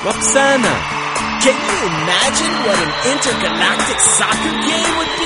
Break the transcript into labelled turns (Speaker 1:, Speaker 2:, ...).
Speaker 1: Roxana.
Speaker 2: Can you imagine what an intergalactic soccer game would be?